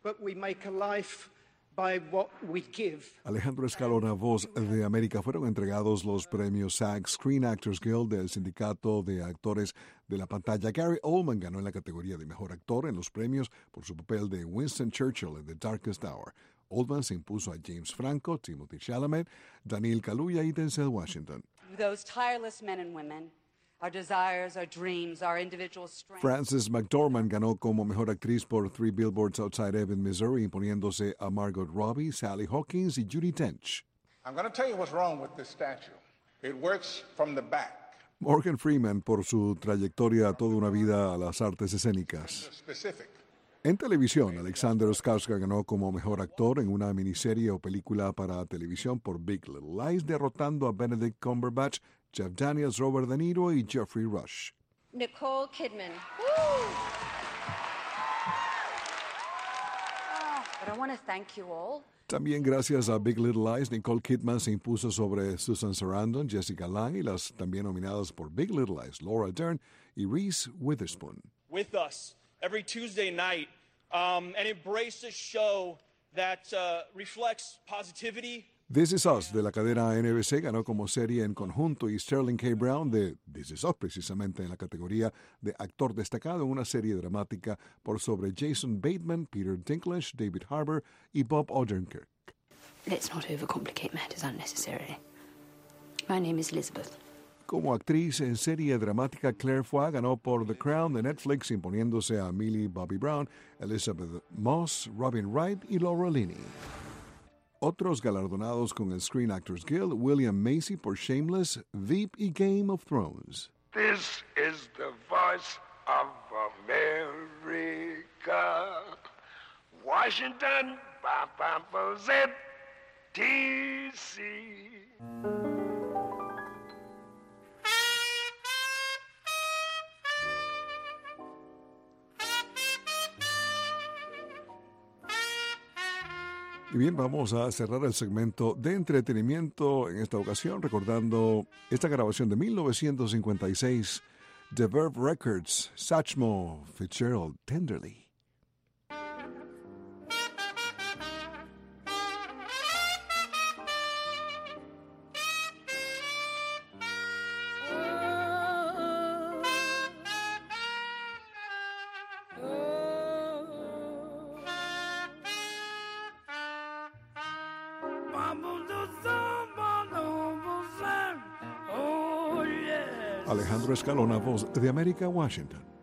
but we make a life by what we give. Alejandro Escalona, Voz de América. Fueron entregados los premios SAG Screen Actors Guild del Sindicato de Actores de la Pantalla. Gary Oldman ganó en la categoría de Mejor Actor en los premios por su papel de Winston Churchill en The Darkest Hour. Oldman se impuso a James Franco, Timothée Chalamet, Daniel Kaluuya y Denzel Washington. Those tireless men and women, our desires, our dreams, our individual strengths. Frances McDormand ganó como Mejor Actriz por Three Billboards Outside Ebbing, Missouri, imponiéndose a Margot Robbie, Sally Hawkins y Judi Dench. I'm going to tell you what's wrong with this statue. It works from the back. Morgan Freeman por su trayectoria toda una vida a las artes escénicas. Specific. En televisión, Alexander Skarsgård ganó como Mejor Actor en una miniserie o película para televisión por Big Little Lies, derrotando a Benedict Cumberbatch, Jeff Daniels, Robert De Niro y Jeffrey Rush. Nicole Kidman. But I want to thank you all. También gracias a Big Little Lies, Nicole Kidman se impuso sobre Susan Sarandon, Jessica Lange y las también nominadas por Big Little Lies, Laura Dern y Reese Witherspoon. With us every Tuesday night and embrace a show that reflects positivity. This Is Us de la cadena NBC ganó como serie en conjunto y Sterling K. Brown de This Is Us precisamente en la categoría de actor destacado en una serie dramática por sobre Jason Bateman, Peter Dinklage, David Harbour y Bob Odenkirk. Let's not overcomplicate matters unnecessarily. My name is Elizabeth. Como actriz en serie dramática, Claire Foy ganó por The Crown de Netflix, imponiéndose a Millie Bobby Brown, Elizabeth Moss, Robin Wright y Laura Linney. Otros galardonados con el Screen Actors Guild, William Macy por Shameless, Veep y Game of Thrones. This is the voice of America. Washington, D.C. Y bien, vamos a cerrar el segmento de entretenimiento en esta ocasión recordando esta grabación de 1956 de Verve Records, Satchmo Fitzgerald, Tenderly. Alejandro Escalona, Voz de América, Washington.